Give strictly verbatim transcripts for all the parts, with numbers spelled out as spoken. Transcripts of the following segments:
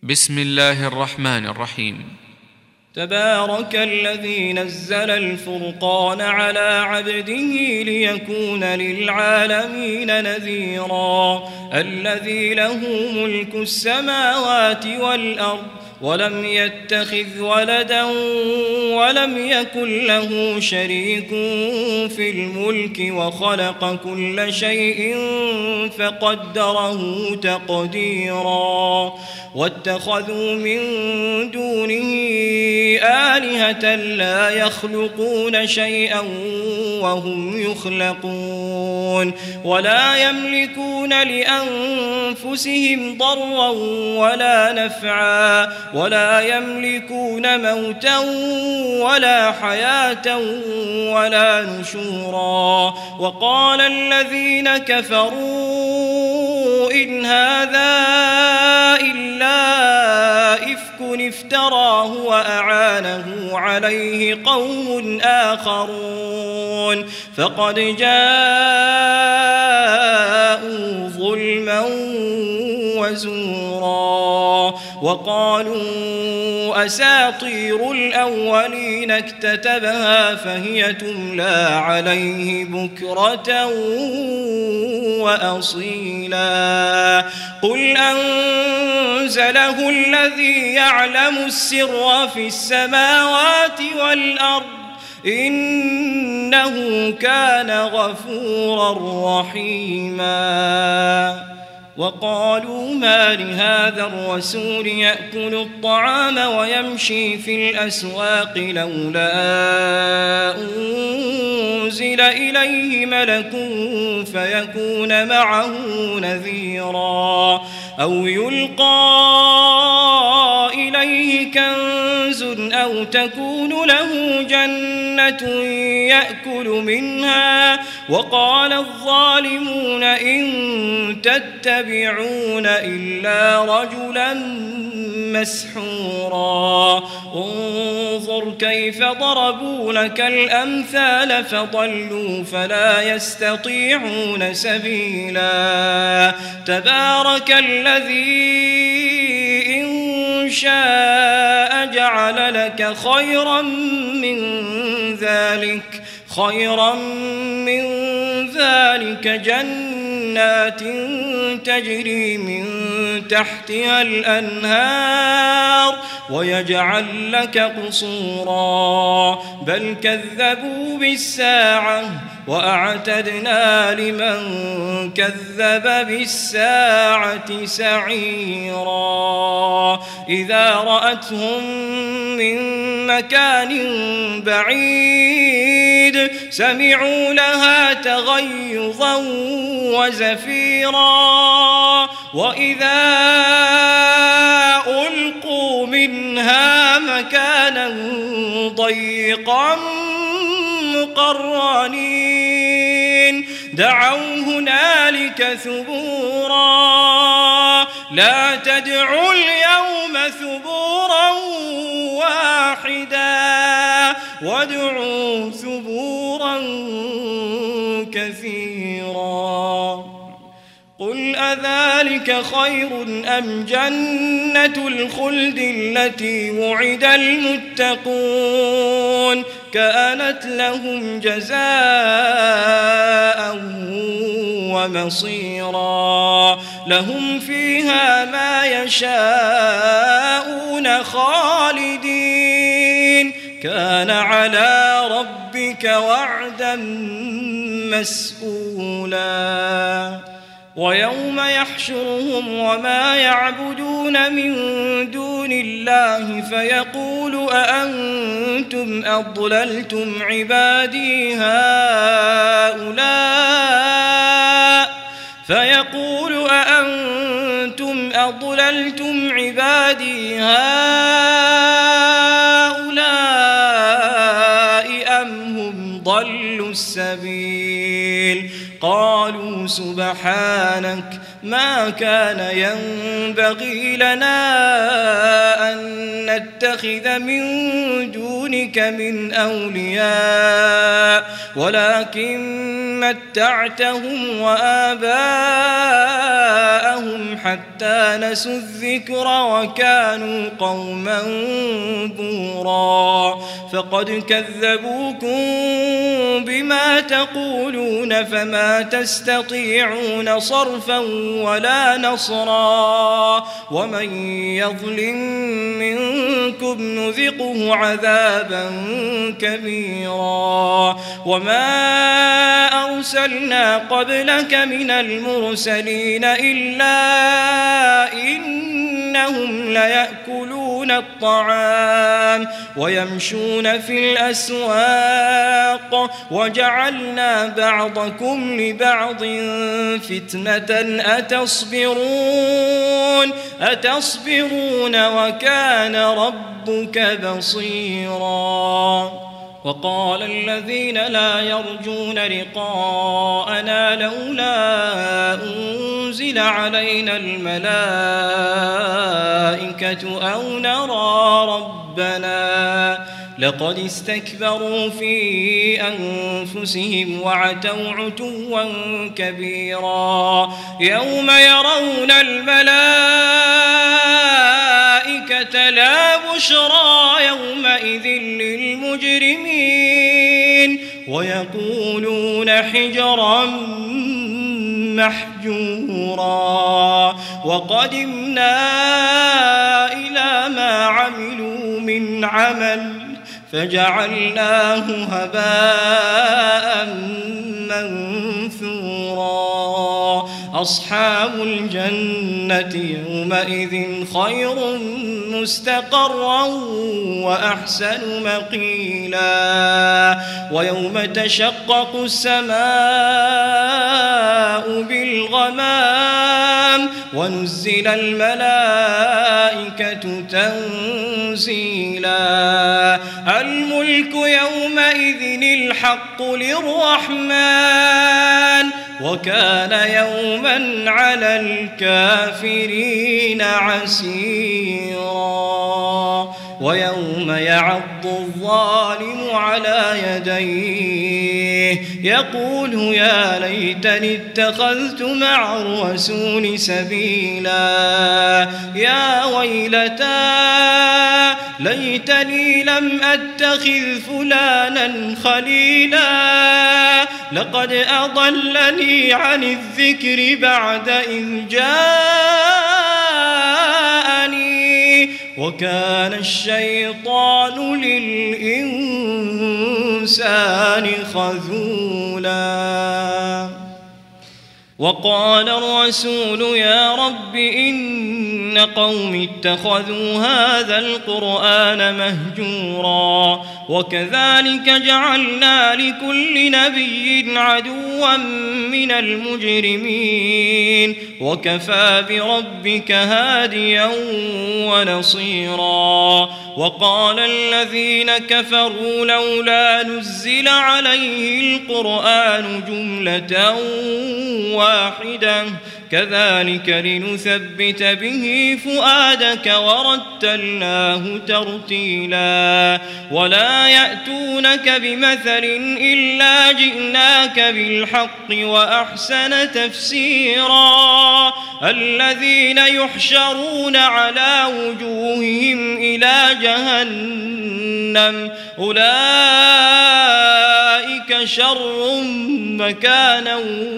بسم الله الرحمن الرحيم. تبارك الذي نزل الفرقان على عبده ليكون للعالمين نذيرا الذي له ملك السماوات والأرض ولم يتخذ ولدا ولم يكن له شريك في الملك وخلق كل شيء فقدره تقديرا واتخذوا من دونه آلهة لا يخلقون شيئا وهم يخلقون ولا يملكون لأنفسهم ضرا ولا نفعا ولا يملكون موتا ولا حياة ولا نشورا وقال الذين كفروا إن هذا إلا إفك افتراه وأعانه عليه قوم آخرون فقد جاءوا ظلما وزورا وقالوا أساطير الأولين اكتتبها فهي تملى عليه بكرة وأصيلا قل أنزله الذي يعلم السر في السماوات والأرض إنه كان غفورا رحيما وقالوا ما لهذا الرسول يأكل الطعام ويمشي في الأسواق لولا أنزل إليه ملك فيكون معه نذيرا أو يلقى إليه كنز أو تكون له جنة يأكل منها وقال الظالمون إن تتبعون إلا رجلا مسحورا انظر كيف ضربوا لك الأمثال فضلوا فلا يستطيعون سبيلا تبارك الذي إن شاء جعل لك خيرا من ذلك خيرا من ذلك جنات تجري من تحتها الأنهار ويجعل لك قصورا بل كذبوا بالساعة وأعتدنا لمن كذب بالساعة سعيرا إذا رأتهم من مكان بعيد سمعوا لها تغيظا وزفيرا وإذا ألقوا منها مكانا ضيقا مقرنين دعوا هنالك ثبورا لا تدعوا اليوم ثبورا واحدا وادعوا ثبورا كثيرا قل أذلك خير أم جنة الخلد التي وعد المتقون كانت لهم جزاء ومصيرا لهم فيها ما يشاءون خالدين كان على ربك وعدا مسئولا ويوم يحشرهم وما يعبدون من دون الله فيقول أأنتم أضللتم عبادي هؤلاء فيقول أأنتم أضللتم عبادي هؤلاء أم هم ضلوا السبيل قالوا سبحانك ما كان ينبغي لنا أن نتخذ من دونك من أولياء ولكن متعتهم وآباءهم حتى نسوا الذكر وكانوا قوما بورا فقد كذبوكم بما تقولون فما تستطيعون صرفا ولا نصرا ومن يظلم منكم نذقه عذابا كبيرا وما أرسلنا قبلك من المرسلين إلا إنهم ليأكلون الطعام ويمشون في الأسواق وجعلنا بعضكم لبعض فتنة أتصبرون أتصبرون وكان ربك بصيرا وقال الذين لا يرجون لقاءنا لولا أنزل علينا الملائكة أو نرى ربنا لقد استكبروا في أنفسهم وعتوا عتوا كبيرا يوم يرون الملائكة لا بشرى يومئذ للمجرمين ويقولون حجرا محجورا وقدمنا إلى ما عملوا من عمل فجعلناه هباء منثورا أصحاب الجنة يومئذ خير مستقرا وأحسن مقيلا ويوم تشقق السماء بالغمام ونزل الملائكة تنزيلا الملك يومئذ الحق للرحمن وكان يوما على الكافرين عسيرا ويوم يعض الظالم على يديه يقول يا ليتني اتخذت مع الرسول سبيلا يا ويلتى ليتني لم أتخذ فلانا خليلا لقد أضلني عن الذكر بعد إذ جاءني وكان الشيطان للإنسان خذولا وقال الرسول يا رب إن قوم اتخذوا هذا القرآن مهجورا وكذلك جعلنا لكل نبي عدوا من المجرمين وكفى بربك هاديا ونصيرا وقال الذين كفروا لولا نزل عليه القرآن جملة واحدة كذلك لنثبت به فؤادك ورتلناه ترتيلا ولا يأتونك بمثل إلا جئناك بالحق وأحسن تفسيرا الذين يحشرون على وجوههم إلى جهنم أولئك شر مكانا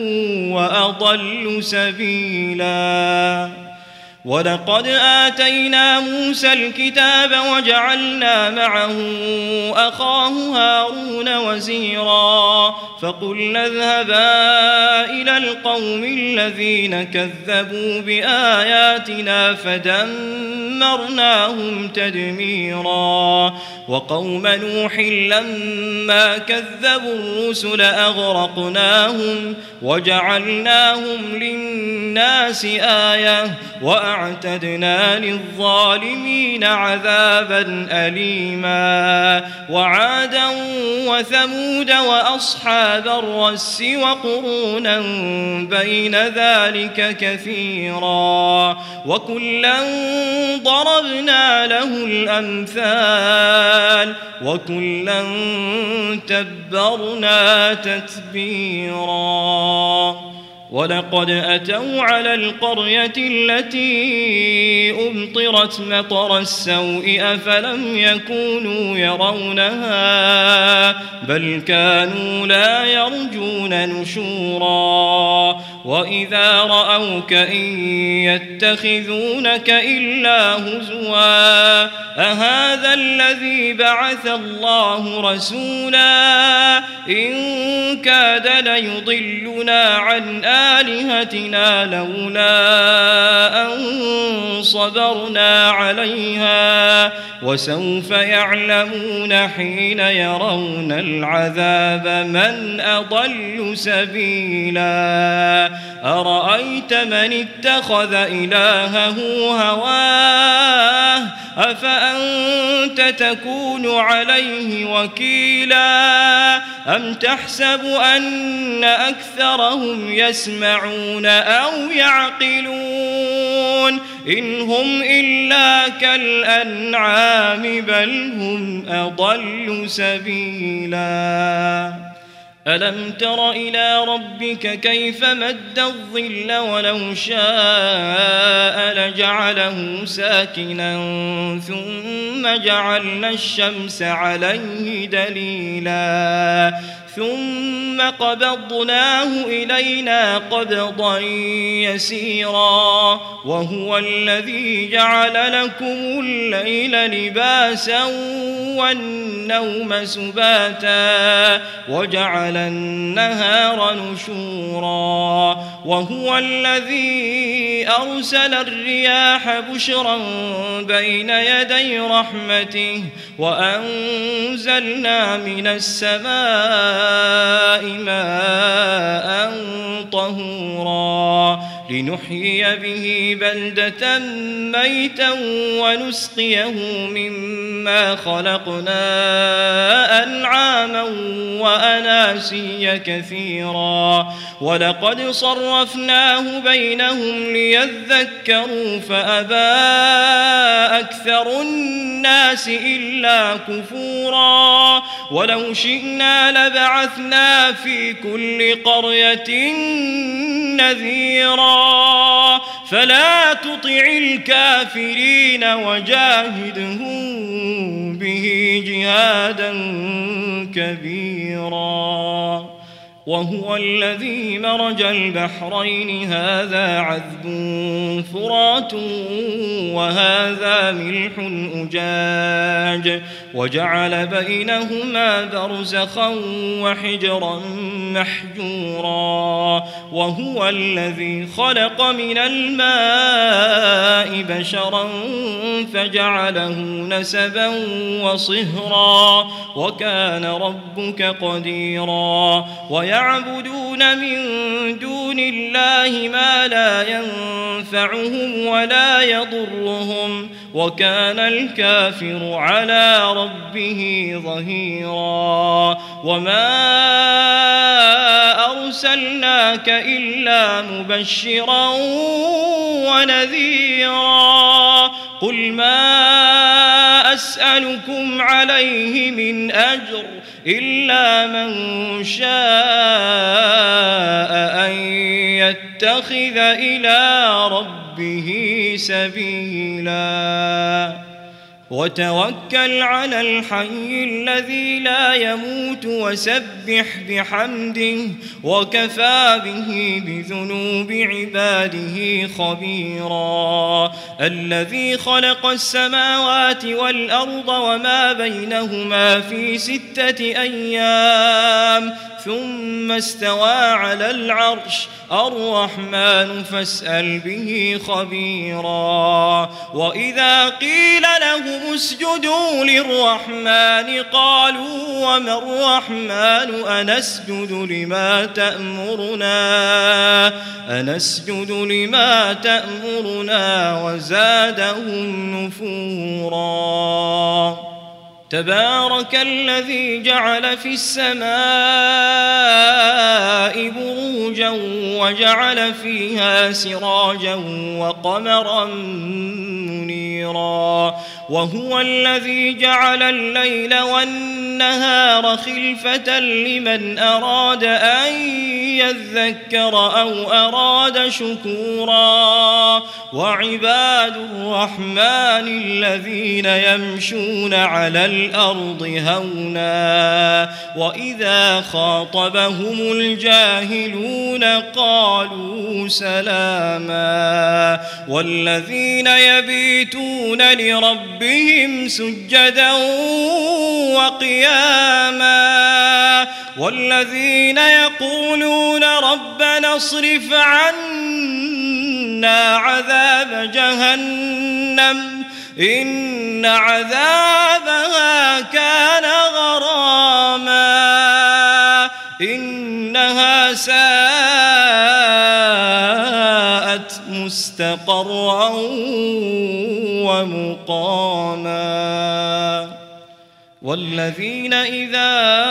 وأضل سبيلا ولقد آتينا موسى الكتاب وجعلنا معه أخاه هارون وزيرا فقلنا اذهبا إلى القوم الذين كذبوا بآياتنا فدمرناهم تدميرا وقوم نوح لما كذبوا الرسل أغرقناهم وجعلناهم للناس آية وأعتدنا للظالمين عذابا أليما وعادا وثمود وأصحاب الرس وقرونا بين ذلك كثيرا وكلا ضربنا له الأمثال وكلا تبرنا تتبيرا ولقد أتوا على القرية التي أمطرت مطر السوء أفلم يكونوا يرونها بل كانوا لا يرجون نشورا وإذا رأوك إن يتخذونك إلا هزوا أهذا الذي بعث الله رسولا إن كاد ليضلنا عن آلهتنا لولا أن صبرنا عليها وسوف يعلمون حين يرون العذاب من أضل سبيلا أرأيت من اتخذ إلهه هواه أفأنت تكون عليه وكيلا أم تحسب أن أكثرهم يسمعون أو يعقلون إن هم إلا كالأنعام بل هم أضل سبيلا ألم تر إلى ربك كيف مد الظل ولو شاء لجعله ساكنا ثم جعلنا الشمس عليه دليلا ثم قبضناه إلينا قبضا يسيرا وهو الذي جعل لكم الليل لباسا والنوم سباتا وجعل النهار نشورا وهو الذي أرسل الرياح بشرا بين يدي رحمته وأنزلنا من السماء ماء طهورا لنحيي به بلدة ميتا ونسقيه مما خلقنا أنعاما وأناسيا كثيرا ولقد صرفناه بينهم ليذكروا فأبى أكثر الناس إلا كفورا ولو شئنا لبعثنا في كل قرية نذيرا فلا تطع الكافرين وجاهدهم به جهادا كبيرا وهو الذي مرج البحرين هذا عذب فرات وهذا ملح أجاج وجعل بينهما برزخا وحجرا محجورا وهو الذي خلق من الماء بشرا فجعله نسبا وصهرا وكان ربك قديرا ويعبدون من دون الله ما لا ينفعهم ولا يضرهم وكان الكافر على ربه ظهيرا وما أرسلناك إلا مبشرا ونذيرا قل ما أسألكم عليه من أجر إلا من شاء أن يتخذ إلى ربه سبيلا وتوكل على الحي الذي لا يموت وسبح بحمده وكفى به بذنوب عباده خبيرا الذي خلق السماوات والأرض وما بينهما في ستة أيام ثم استوى على العرش الرحمن فاسأل به خبيرا وإذا قيل لهم اسجدوا للرحمن قالوا وما الرحمن أنسجد لما تأمرنا أنسجد لما تأمرنا وزادهم نفورا تبارك الذي جعل في السماء بروجا وجعل فيها سراجا وقمرا منيرا وهو الذي جعل الليل والنهار خلفة لمن أراد أن يذكر أو أراد شكورا وعباد الرحمن الذين يمشون على الأرض هونا وإذا خاطبهم الجاهلون قالوا سلاما والذين يبيتون لربهم سجدا وقياما والذين يقولون ربنا اصرف عنا عذاب جهنم إن عذابها كان غراما إنها ساءت مستقرا ومقاما والذين إذا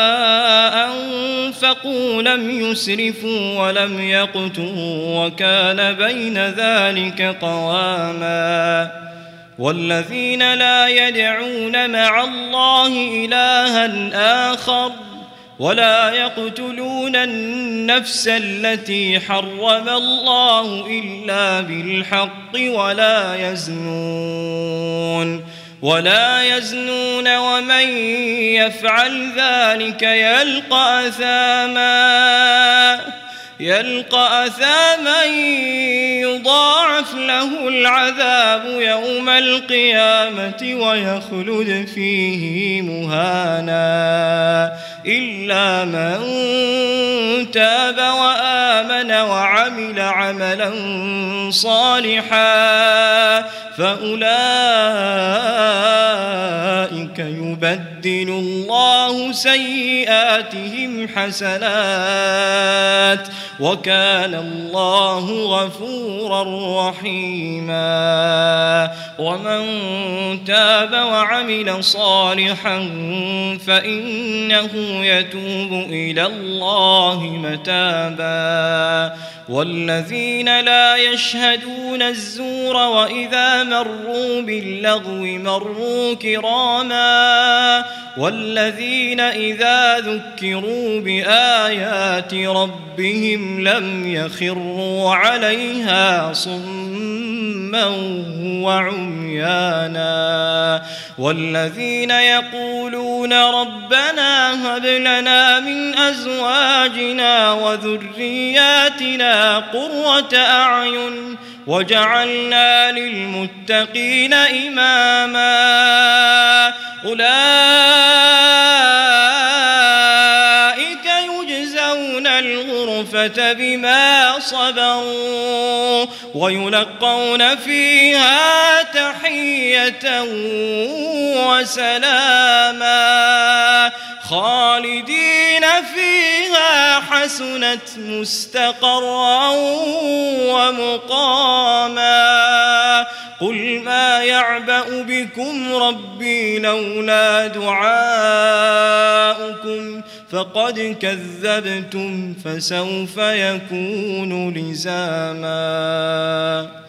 أنفقوا لم يسرفوا ولم يقتروا وكان بين ذلك قواما والذين لا يدعون مع الله إلها آخر ولا يقتلون النفس التي حرم الله إلا بالحق ولا يزنون ولا يزنون ومن يفعل ذلك يلقى أثاما يلقى أثاما يضاعف له العذاب يوم القيامة ويخلد فيه مهانا إلا من تاب وآمن وعمل عملا صالحا فأولئك يبدل الله سيئاتهم حسنات وكان الله غفورا رحيما ومن تاب وعمل صالحا فإنه يتوب إلى الله متابا والذين لا يشهدون الزور وإذا مروا باللغو مروا كراما والذين إذا ذكروا بآيات ربهم لم يخروا عليها صما وعميانا والذين يقولون ربنا هب لنا من أزواجنا وذرياتنا قرة أعين وجعلنا للمتقين إماما أولئك يجزون الغرفة بما صبروا ويلقون فيها تحية وسلاما خالدين فيها حسنت مستقرا ومقاما قل ما يعبأ بكم ربي لولا دعاؤكم فقد كذبتم فسوف يكون لزاما.